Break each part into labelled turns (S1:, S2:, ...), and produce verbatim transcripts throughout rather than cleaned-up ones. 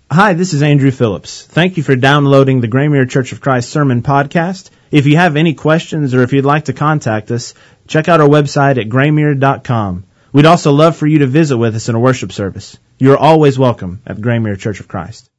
S1: Hi, this is Andrew Phillips. Thank you for downloading the Graymere Church of Christ Sermon Podcast. If you have any questions or if you'd like to contact us, check out our website at graymere dot com. We'd also love for you to visit with us in a worship service. You are always welcome at Graymere Church of Christ.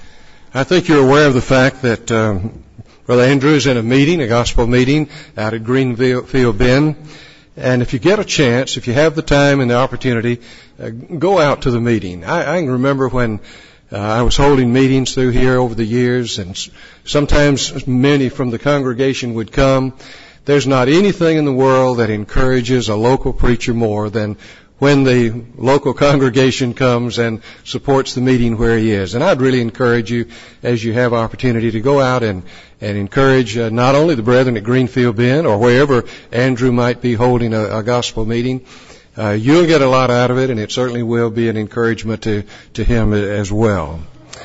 S2: I think you're aware of the fact that um, Brother Andrew is in a meeting, a gospel meeting out at Greenfield Bend. And if you get a chance, if you have the time and the opportunity, uh, go out to the meeting. I, I can remember when uh, I was holding meetings through here over the years, and sometimes many from the congregation would come. There's not anything in the world that encourages a local preacher more than when the local congregation comes and supports the meeting where he is. And I'd really encourage you, as you have opportunity, to go out and, and encourage uh, not only the brethren at Greenfield Bend or wherever Andrew might be holding a, a gospel meeting. Uh, you'll get a lot out of it, and it certainly will be an encouragement to, to him as well.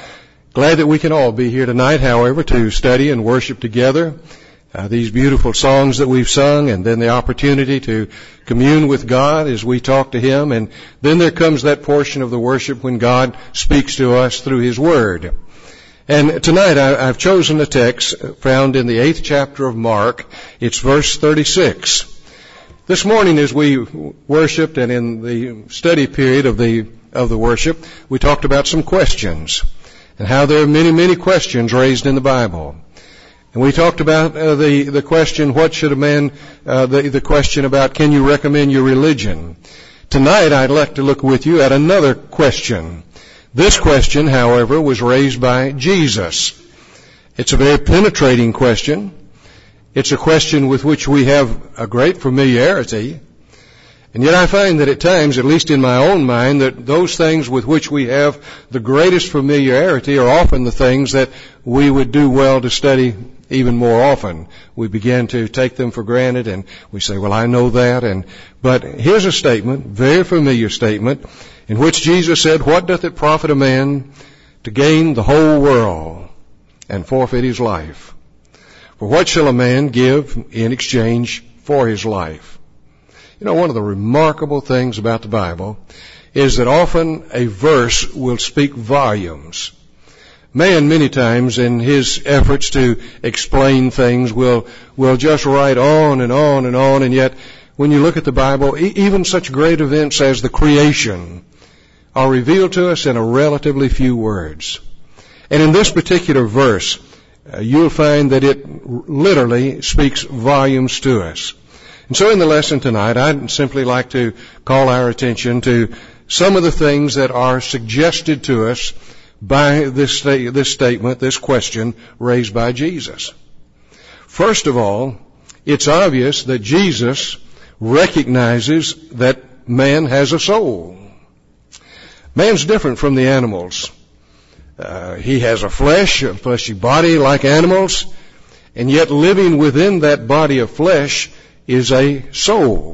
S2: Glad that we can all be here tonight, however, to study and worship together. Uh, these beautiful songs that we've sung, and then the opportunity to commune with God as we talk to Him. And then there comes that portion of the worship when God speaks to us through His Word. And tonight I, I've chosen a text found in the eighth chapter of Mark. It's verse thirty-six. This morning as we worshiped and in the study period of the, of the worship, we talked about some questions and how there are many, many questions raised in the Bible. And we talked about uh, the, the question, what should a man, uh, the, the question about, can you recommend your religion? Tonight I'd like to look with you at another question. This question, however, was raised by Jesus. It's a very penetrating question. It's a question with which we have a great familiarity. And yet I find that at times, at least in my own mind, that those things with which we have the greatest familiarity are often the things that we would do well to study even more often. We begin to take them for granted and we say, well, I know that. And but here's a statement, very familiar statement, in which Jesus said, what doth it profit a man to gain the whole world and forfeit his life? For what shall a man give in exchange for his life? You know, one of the remarkable things about the Bible is that often a verse will speak volumes. Man, many times, in his efforts to explain things, will will just write on and on and on, and yet, when you look at the Bible, e- even such great events as the creation are revealed to us in a relatively few words. And in this particular verse, uh, you'll find that it literally speaks volumes to us. And so in the lesson tonight, I'd simply like to call our attention to some of the things that are suggested to us by this, sta- this statement, this question raised by Jesus. First of all, it's obvious that Jesus recognizes that man has a soul. Man's different from the animals. Uh, he has a flesh, a fleshy body like animals, and yet living within that body of flesh is a soul.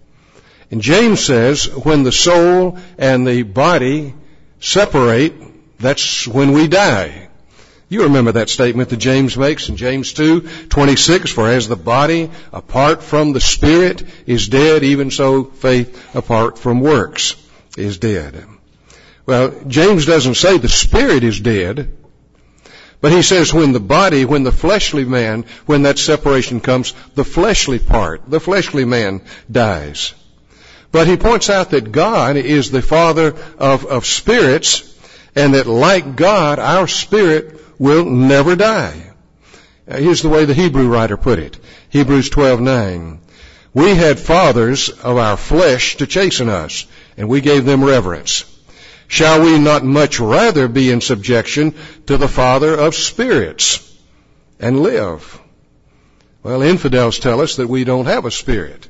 S2: And James says when the soul and the body separate, that's when we die. You remember that statement that James makes in James two twenty-six, for as the body apart from the spirit is dead, even so faith apart from works is dead. Well, James doesn't say the spirit is dead, but he says when the body, when the fleshly man, when that separation comes, the fleshly part, the fleshly man dies. But he points out that God is the Father of, of spirits, and that like God, our spirit will never die. Uh, here's the way the Hebrew writer put it. Hebrews twelve nine. We had fathers of our flesh to chasten us, and we gave them reverence. Shall we not much rather be in subjection to the Father of spirits and live? Well, infidels tell us that we don't have a spirit.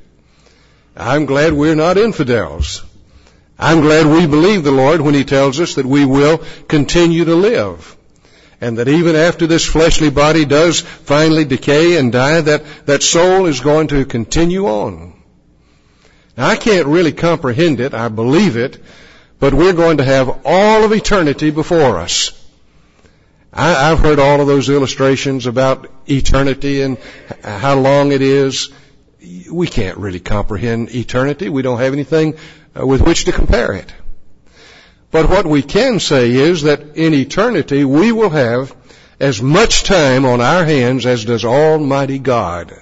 S2: I'm glad we're not infidels. I'm glad we believe the Lord when He tells us that we will continue to live. And that even after this fleshly body does finally decay and die, that, that soul is going to continue on. Now, I can't really comprehend it. I believe it. But we're going to have all of eternity before us. I, I've heard all of those illustrations about eternity and how long it is. We can't really comprehend eternity. We don't have anything with which to compare it. But what we can say is that in eternity we will have as much time on our hands as does Almighty God.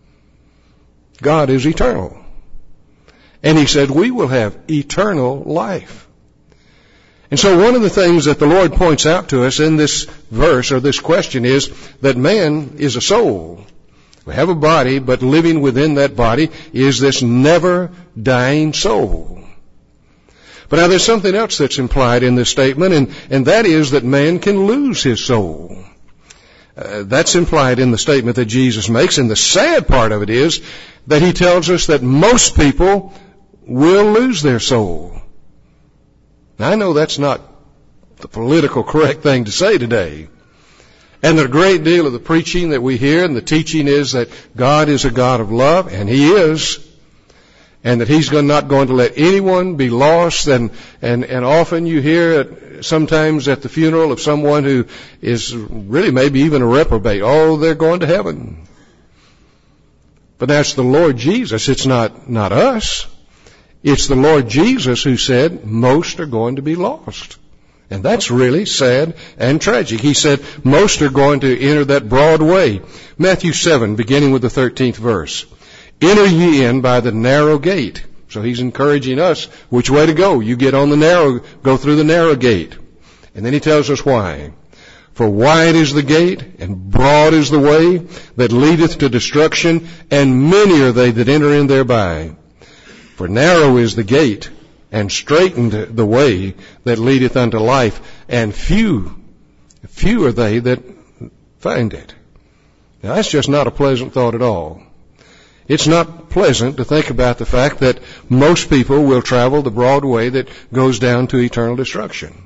S2: God is eternal. And He said we will have eternal life. And so one of the things that the Lord points out to us in this verse or this question is that man is a soul. We have a body, but living within that body is this never-dying soul. But now there's something else that's implied in this statement, and, and that is that man can lose his soul. Uh, that's implied in the statement that Jesus makes, and the sad part of it is that He tells us that most people will lose their soul. Now, I know that's not the political correct thing to say today. And a great deal of the preaching that we hear and the teaching is that God is a God of love, and He is, and that He's not going to let anyone be lost. And, and, and often you hear it sometimes at the funeral of someone who is really maybe even a reprobate. Oh, they're going to heaven. But that's the Lord Jesus. It's not, not us. It's the Lord Jesus who said most are going to be lost. And that's really sad and tragic. He said most are going to enter that broad way. Matthew seven, beginning with the thirteenth verse. Enter ye in by the narrow gate. So He's encouraging us which way to go. You get on the narrow, go through the narrow gate. And then He tells us why. For wide is the gate, and broad is the way that leadeth to destruction, and many are they that enter in thereby. For narrow is the gate, and straitened the way that leadeth unto life, and few, few are they that find it. Now that's just not a pleasant thought at all. It's not pleasant to think about the fact that most people will travel the broad way that goes down to eternal destruction.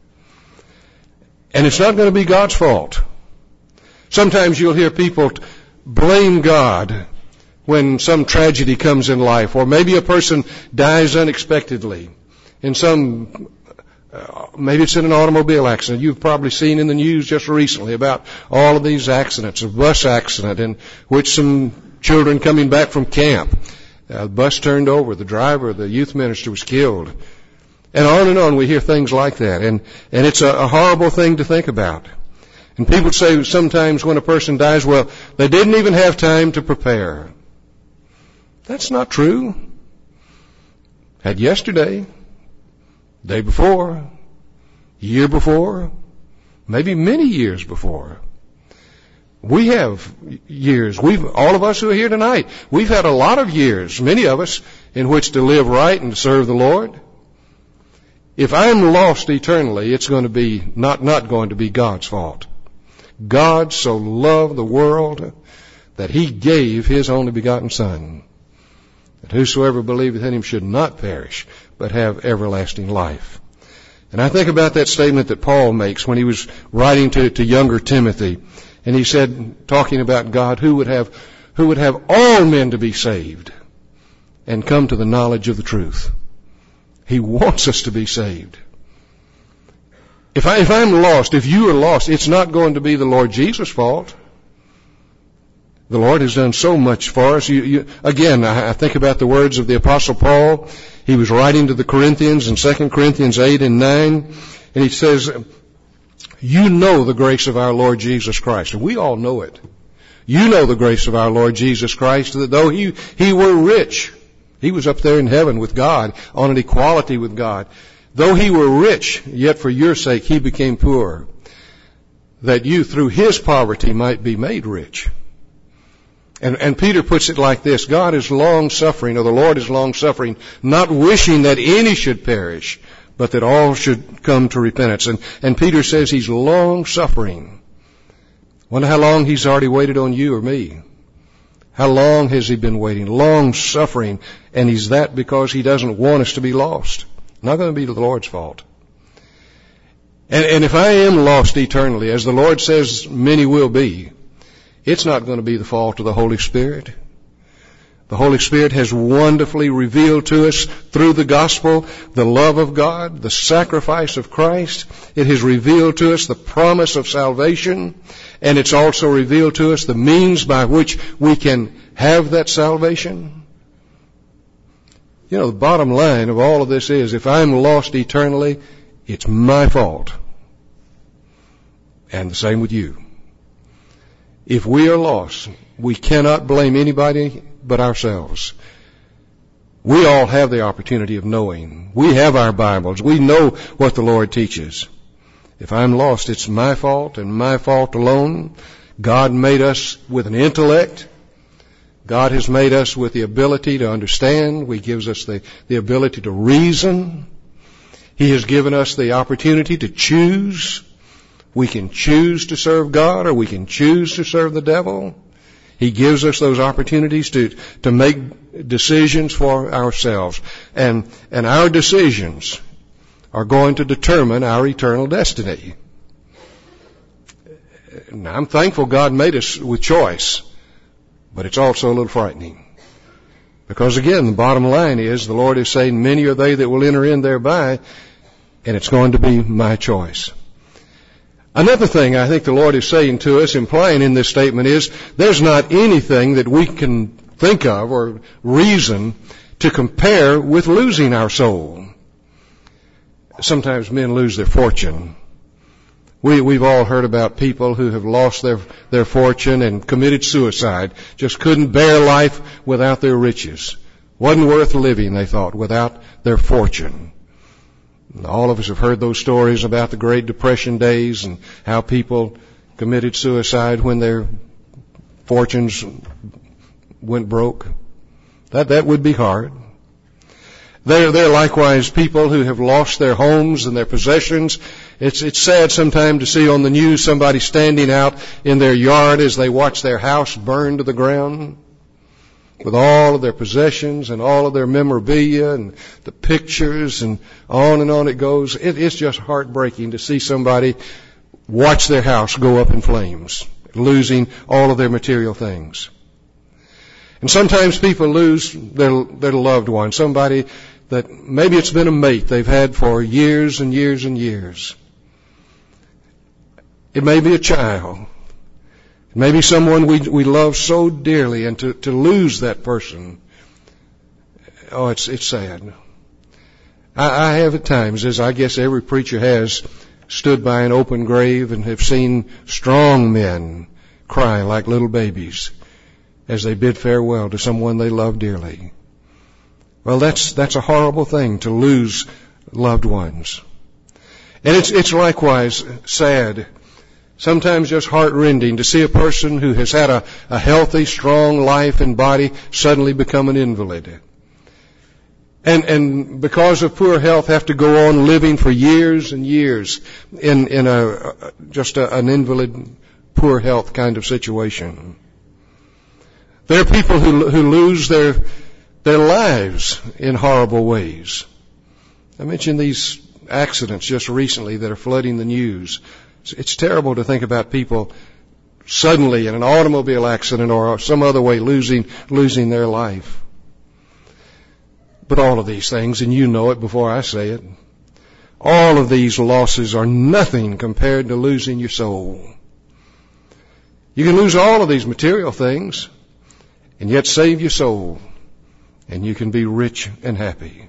S2: And it's not going to be God's fault. Sometimes you'll hear people blame God when some tragedy comes in life, or maybe a person dies unexpectedly in some, uh, maybe it's in an automobile accident. You've probably seen in the news just recently about all of these accidents, a bus accident in which some children coming back from camp, uh, the bus turned over, the driver, the youth minister was killed. And on and on we hear things like that. And, and it's a, a horrible thing to think about. And people say sometimes when a person dies, well, they didn't even have time to prepare. That's not true. Had yesterday, day before, year before, maybe many years before. We have years. We've, all of us who are here tonight, we've had a lot of years, many of us, in which to live right and to serve the Lord. If I'm lost eternally, it's going to be not, not going to be God's fault. God so loved the world that He gave His only begotten Son, that whosoever believeth in Him should not perish, but have everlasting life. And I think about that statement that Paul makes when he was writing to, to younger Timothy. And he said, talking about God, who would have, who would have all men to be saved and come to the knowledge of the truth. He wants us to be saved. If, I, if I'm lost, if you are lost, it's not going to be the Lord Jesus' fault. The Lord has done so much for us. You, you, again, I, I think about the words of the Apostle Paul. He was writing to the Corinthians in Second Corinthians eight and nine, and he says, you know the grace of our Lord Jesus Christ. And we all know it. You know the grace of our Lord Jesus Christ, that though He, he were rich, He was up there in heaven with God, on an equality with God. Though He were rich, yet for your sake He became poor, that you through His poverty might be made rich. And, and Peter puts it like this, God is long-suffering, or the Lord is long-suffering, not wishing that any should perish, but that all should come to repentance. And, and Peter says He's long-suffering. Wonder how long He's already waited on you or me. How long has He been waiting? Long-suffering. And He's that because He doesn't want us to be lost. Not going to be the Lord's fault. And, and if I am lost eternally, as the Lord says many will be, it's not going to be the fault of the Holy Spirit. The Holy Spirit has wonderfully revealed to us through the gospel the love of God, the sacrifice of Christ. It has revealed to us the promise of salvation, and it's also revealed to us the means by which we can have that salvation. You know, the bottom line of all of this is, if I'm lost eternally, it's my fault. And the same with you. If we are lost, we cannot blame anybody but ourselves. We all have the opportunity of knowing. We have our Bibles. We know what the Lord teaches. If I'm lost, it's my fault and my fault alone. God made us with an intellect. God has made us with the ability to understand. He gives us the, the ability to reason. He has given us the opportunity to choose. We can choose to serve God or we can choose to serve the devil. He gives us those opportunities to, to make decisions for ourselves. And, and our decisions are going to determine our eternal destiny. Now, I'm thankful God made us with choice, but it's also a little frightening. Because again, the bottom line is the Lord is saying, many are they that will enter in thereby, and it's going to be my choice. Another thing I think the Lord is saying to us, implying in this statement, is there's not anything that we can think of or reason to compare with losing our soul. Sometimes men lose their fortune. We, we've all heard about people who have lost their, their fortune and committed suicide, just couldn't bear life without their riches. Wasn't worth living, they thought, without their fortune. All of us have heard those stories about the Great Depression days and how people committed suicide when their fortunes went broke. That, that would be hard. There, there are likewise people who have lost their homes and their possessions. It's, it's sad sometimes to see on the news somebody standing out in their yard as they watch their house burn to the ground with all of their possessions and all of their memorabilia and the pictures and on and on it goes. It, it's just heartbreaking to see somebody watch their house go up in flames, losing all of their material things. And sometimes people lose their, their loved one, somebody that maybe it's been a mate they've had for years and years and years. It may be a child. Maybe someone we we love so dearly, and to, to lose that person, oh, it's it's sad. I, I have at times, as I guess every preacher has, stood by an open grave and have seen strong men cry like little babies as they bid farewell to someone they love dearly. Well, that's that's a horrible thing, to lose loved ones. And it's it's likewise sad, sometimes just heart-rending, to see a person who has had a, a healthy, strong life and body suddenly become an invalid. And and because of poor health have to go on living for years and years in in a just a, an invalid, poor health kind of situation. There are people who who lose their their lives in horrible ways. I mentioned these accidents just recently that are flooding the news. It's, it's terrible to think about people suddenly in an automobile accident or some other way losing losing their life. But all of these things, and you know it before I say it, all of these losses are nothing compared to losing your soul. You can lose all of these material things and yet save your soul, and you can be rich and happy.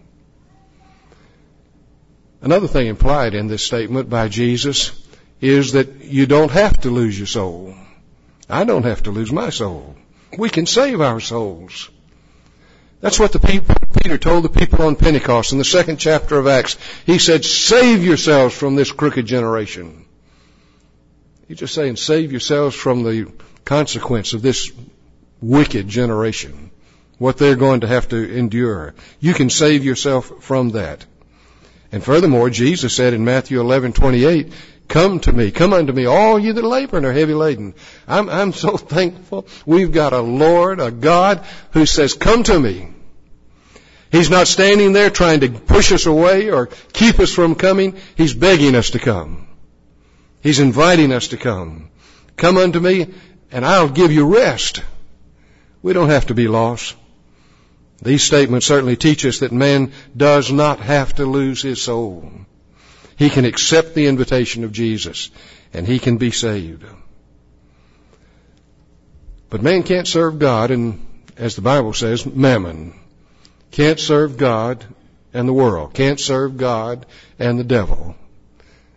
S2: Another thing implied in this statement by Jesus is that you don't have to lose your soul. I don't have to lose my soul. We can save our souls. That's what the people, Peter told the people on Pentecost in the second chapter of Acts. He said, save yourselves from this crooked generation. He's just saying, save yourselves from the consequence of this wicked generation, what they're going to have to endure. You can save yourself from that. And furthermore, Jesus said in Matthew eleven twenty-eight, come to me, come unto me, all you that labor and are heavy laden. I'm, I'm so thankful we've got a Lord, a God, who says, come to me. He's not standing there trying to push us away or keep us from coming. He's begging us to come. He's inviting us to come. Come unto me, and I'll give you rest. We don't have to be lost. These statements certainly teach us that man does not have to lose his soul. He can accept the invitation of Jesus, and he can be saved. But man can't serve God, and as the Bible says, mammon. Can't serve God and the world. Can't serve God and the devil.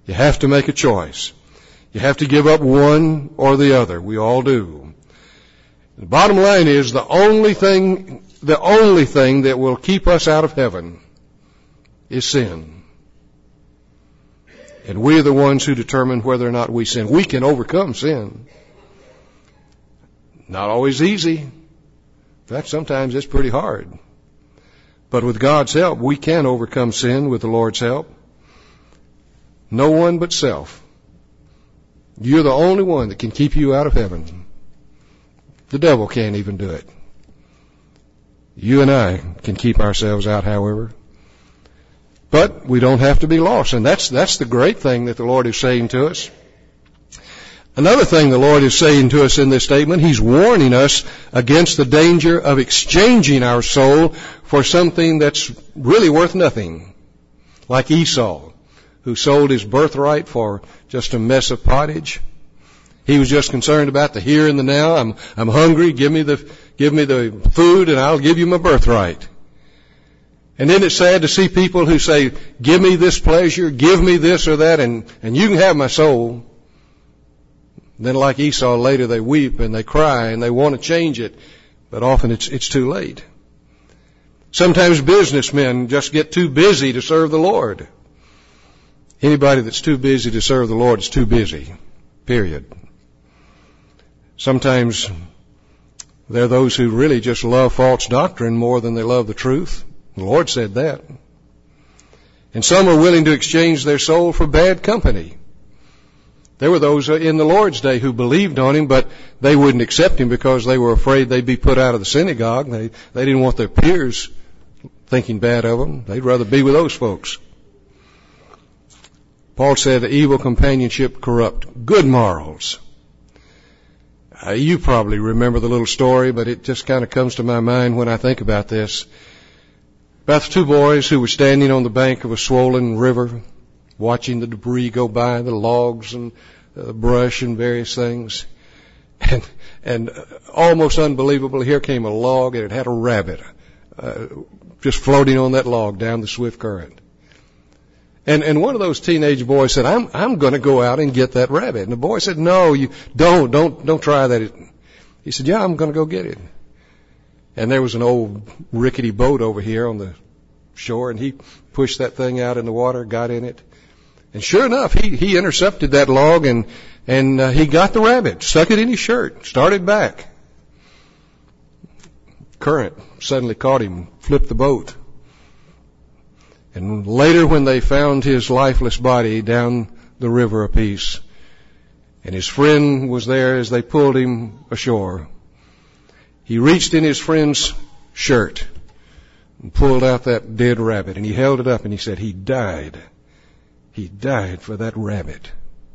S2: You have to make a choice. You have to give up one or the other. We all do. The bottom line is the only thing, the only thing that will keep us out of heaven is sin. And we are the ones who determine whether or not we sin. We can overcome sin. Not always easy. In fact, sometimes it's pretty hard. But with God's help, we can overcome sin with the Lord's help. No one but self. You're the only one that can keep you out of heaven. The devil can't even do it. You and I can keep ourselves out, however. But we don't have to be lost. And that's, that's the great thing that the Lord is saying to us. Another thing the Lord is saying to us in this statement, He's warning us against the danger of exchanging our soul for something that's really worth nothing. Like Esau, who sold his birthright for just a mess of pottage. He was just concerned about the here and the now. I'm, I'm hungry. Give me the, give me the food and I'll give you my birthright. And then it's sad to see people who say, give me this pleasure, give me this or that, and, and you can have my soul. Then like Esau, later they weep and they cry and they want to change it, but often it's, it's too late. Sometimes businessmen just get too busy to serve the Lord. Anybody that's too busy to serve the Lord is too busy. Period. Sometimes there are those who really just love false doctrine more than they love the truth. The Lord said that. And some are willing to exchange their soul for bad company. There were those in the Lord's day who believed on Him, but they wouldn't accept Him because they were afraid they'd be put out of the synagogue. They, they didn't want their peers thinking bad of them. They'd rather be with those folks. Paul said, evil companionship corrupt good morals. Uh, you probably remember the little story, but it just kind of comes to my mind when I think about this. About the two boys who were standing on the bank of a swollen river, watching the debris go by, the logs and uh, brush and various things. And, and uh, almost unbelievable, here came a log and it had a rabbit uh, just floating on that log down the swift current. And, and one of those teenage boys said, I'm, I'm going to go out and get that rabbit. And the boy said, no, you don't, don't, don't try that. He said, yeah, I'm going to go get it. And there was an old rickety boat over here on the shore, and he pushed that thing out in the water, got in it. And sure enough, he, he intercepted that log and, and uh, he got the rabbit, stuck it in his shirt, started back. Current suddenly caught him, flipped the boat. And later when they found his lifeless body down the river a piece, and his friend was there as they pulled him ashore, he reached in his friend's shirt and pulled out that dead rabbit, and he held it up and he said, he died. He died for that rabbit.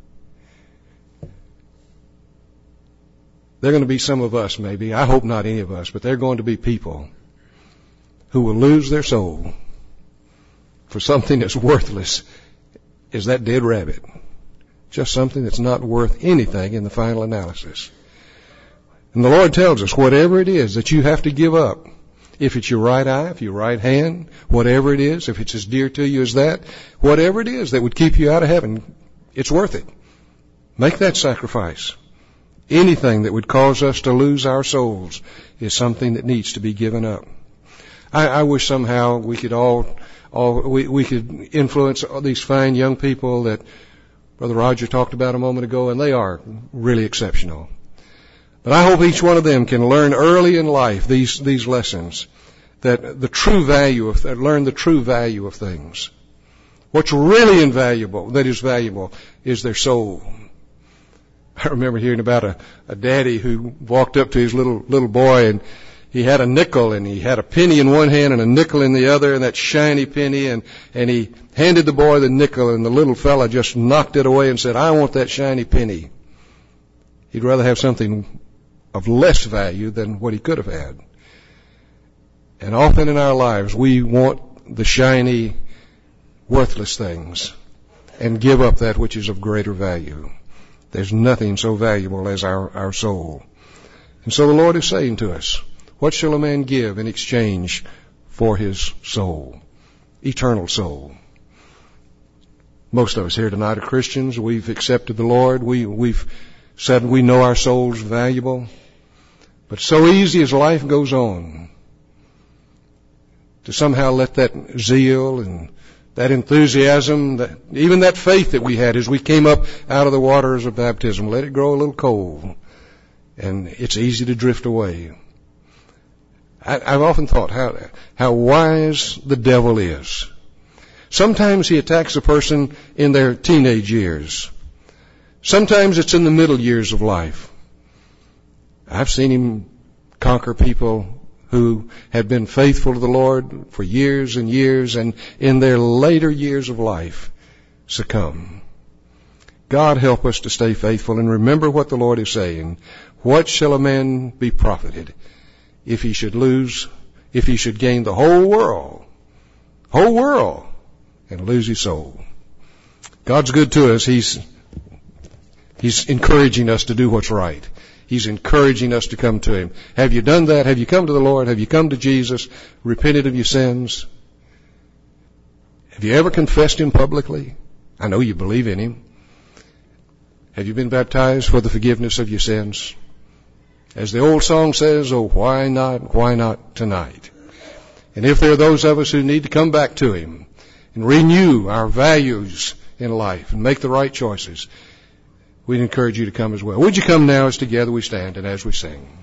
S2: There are going to be some of us, maybe, I hope not any of us, but there are going to be people who will lose their soul for something as worthless as that dead rabbit. Just something that's not worth anything in the final analysis. And the Lord tells us, whatever it is that you have to give up, if it's your right eye, if your right hand, whatever it is, if it's as dear to you as that, whatever it is that would keep you out of heaven, it's worth it. Make that sacrifice. Anything that would cause us to lose our souls is something that needs to be given up. I, I wish somehow we could all, all we, we could influence all these fine young people that Brother Roger talked about a moment ago, and they are really exceptional. But I hope each one of them can learn early in life these, these lessons, that the true value of, learn the true value of things. What's really invaluable, that is valuable, is their soul. I remember hearing about a, a daddy who walked up to his little, little boy, and he had a nickel, and he had a penny in one hand and a nickel in the other, and that shiny penny, and, and he handed the boy the nickel, and the little fella just knocked it away and said, I want that shiny penny. He'd rather have something of less value than what he could have had. And often in our lives, we want the shiny, worthless things and give up that which is of greater value. There's nothing so valuable as our, our soul. And so the Lord is saying to us, what shall a man give in exchange for his soul? Eternal soul. Most of us here tonight are Christians. We've accepted the Lord. We, we've said we know our soul's valuable. But so easy as life goes on to somehow let that zeal and that enthusiasm, that, even that faith that we had as we came up out of the waters of baptism, let it grow a little cold. And it's easy to drift away. I, I've often thought how, how wise the devil is. Sometimes he attacks a person in their teenage years. Sometimes it's in the middle years of life. I've seen him conquer people who had been faithful to the Lord for years and years, and in their later years of life succumb. God help us to stay faithful and remember what the Lord is saying. What shall a man be profited if he should lose, if he should gain the whole world, whole world, and lose his soul? God's good to us. He's, He's encouraging us to do what's right. He's encouraging us to come to Him. Have you done that? Have you come to the Lord? Have you come to Jesus? Repented of your sins? Have you ever confessed Him publicly? I know you believe in Him. Have you been baptized for the forgiveness of your sins? As the old song says, oh, why not, why not tonight? And if there are those of us who need to come back to Him and renew our values in life and make the right choices, we'd encourage you to come as well. Would you come now as together we stand and as we sing?